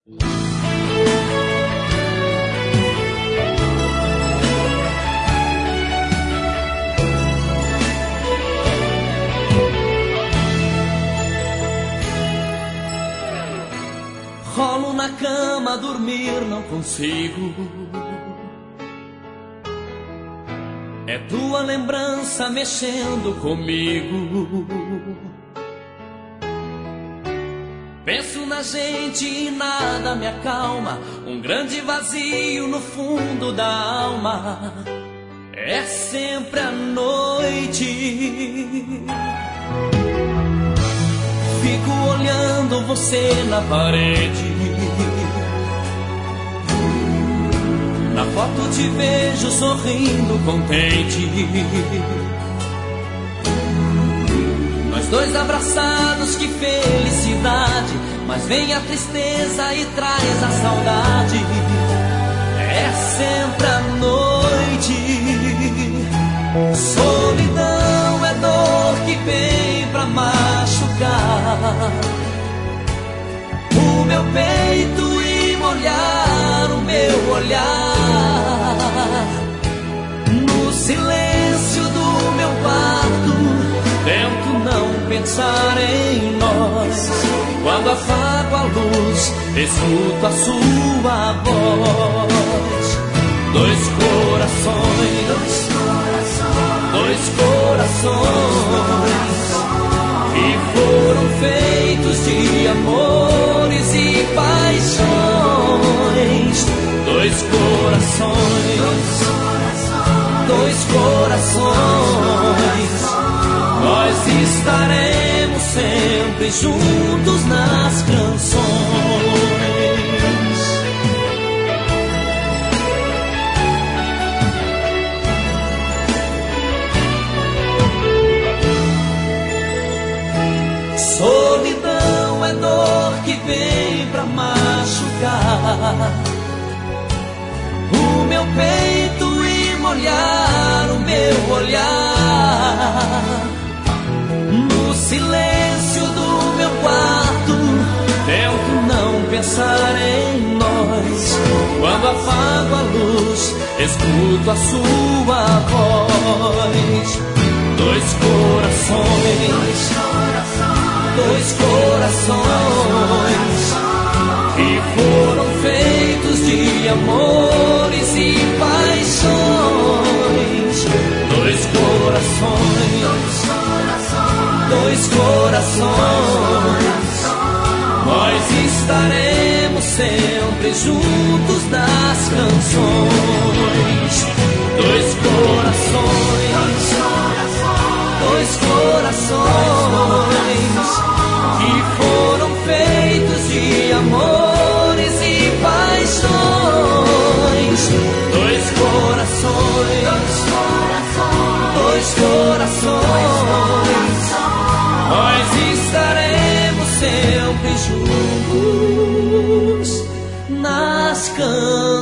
Rolo na cama, dormir não consigo. É tua lembrança mexendo comigo. Penso na gente e nada me acalma. Um grande vazio no fundo da alma. É sempre a noite. Fico olhando você na parede. Na foto te vejo sorrindo contente. Nós dois abraçados, que felicidade. Mas vem a tristeza e traz a saudade. É sempre a noite. Solidão é dor que vem pra machucar o meu peito e molhar o meu olhar. No silêncio do meu quarto, tento não pensar em nós. Quando apago a luz, escuto a sua voz. Dois corações, dois corações que foram feitos de amores e paixões. Dois corações, dois corações. Nós estaremos sempre juntos nas canções. Solidão é dor que vem pra machucar o meu peito e molhar o meu olhar. No silêncio do meu quarto, tento não pensar em nós. Quando apago a luz, escuto a sua voz. Dois corações, dois corações que foram feitos de amores e paixões. Dois corações, dois corações. Nós estaremos sempre juntos nas canções. Dois corações, dois corações que foram feitos de amores e paixões. Dois corações, dois corações. Nós estaremos sempre juntos nas canções.